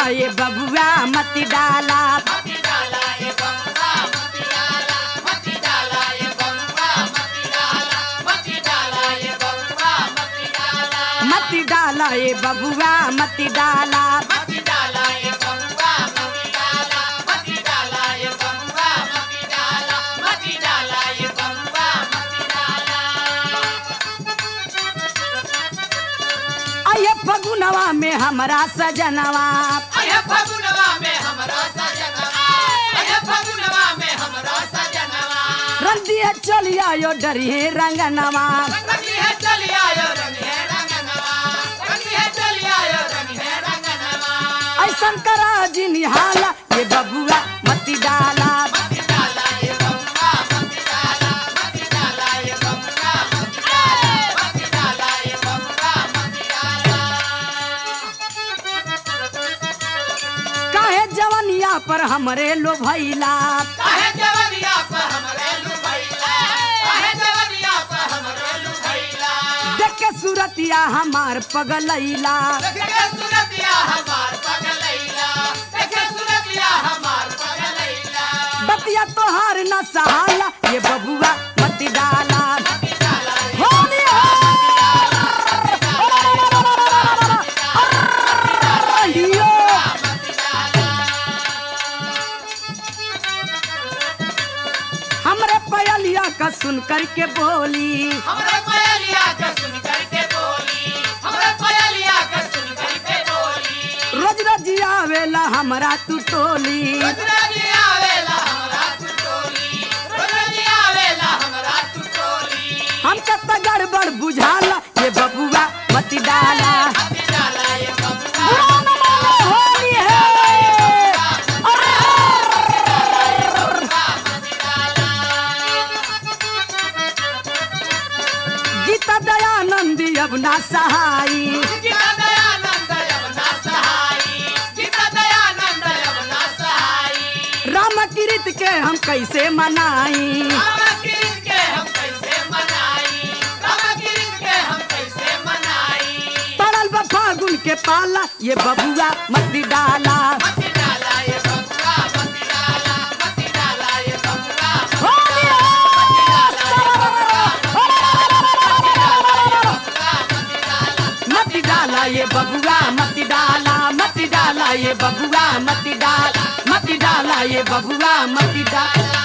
ये बबुआ मत डाला। मत डाला ये बबुआ मत डाला, मत डाला ये बबुआ मत डाला, मत डाला ये बबुआ मत डाला, मत डाला ये बबुआ मत डाला। मत डाला ये बबुआ मत डाला, मत डाला ये बबुआ मत डाला, मत डाला ये बबुआ मत डाला। आये फगुनवा में हमरा सजनवा, अये फगुनवा में हमरा सजनवा, अये फगुनवा में हमरा सजनवा, रंदिए चलिया यो डरिए रंगनवा। रंगी है चलिया यो रंग है रंगनवा, रंगी है चलिया यो रंग है रंगनवा। ऐसन करा जी निहाला ये बबुआ मत डाला। मत डाला ये बबुआ मत डाला, मत डाला ये बबुआ मत डाला, मत डाला ये बबुआ मत डाला। काहे जवनिया पर हमरे लो भैला, काहे जवनिया पर हमरे लुभैला, काहे जवनिया पर हमरे लुभैला। देख के सूरतिया हमार पगलैला। देखे सूरतिया हमार पगलैला, देखे सूरतिया हमार पगलैला। बतिया तोहार न सहाला ये बबुआ मत डाला। मत डाला ये होली हो। अहियो। मत डाला, हमरे पयलिया का सुन करके बोली, हमरे पयलिया का सुन करके बोली, हमरे पयलिया का सुन करके बोली। रोज रोज आवेला हमरा तू टोली। रोजराजी आवेला हमरा तू टोली, रोजराजी आवेला हमरा तू टोली। हमके त गड़बड़ बुझाला ये बबुआ मत डाला। मत डाला ये बबुआ बुरा न मानो होली है। मत डाला, गीता दयानंद अब ना सहाई। गीता दयानंद यमुना सहाई, गीता दयानंद यमुना सहाई। राम किरित के हम कैसे मनाई। रामकिरित के हम कैसे मनाई, रामकिरित के हम कैसे मनाई। पड़ल बा फागुन के पाला ये बबुआ मत डाला। मत डाला ये बबुआ मत डाला, मत डाला ये बबुआ होली हो। मत डाला ये बबुआ मत डाला, मत डाला ये बबुआ मत डाला, मत डाला ये बबुआ मत डाला।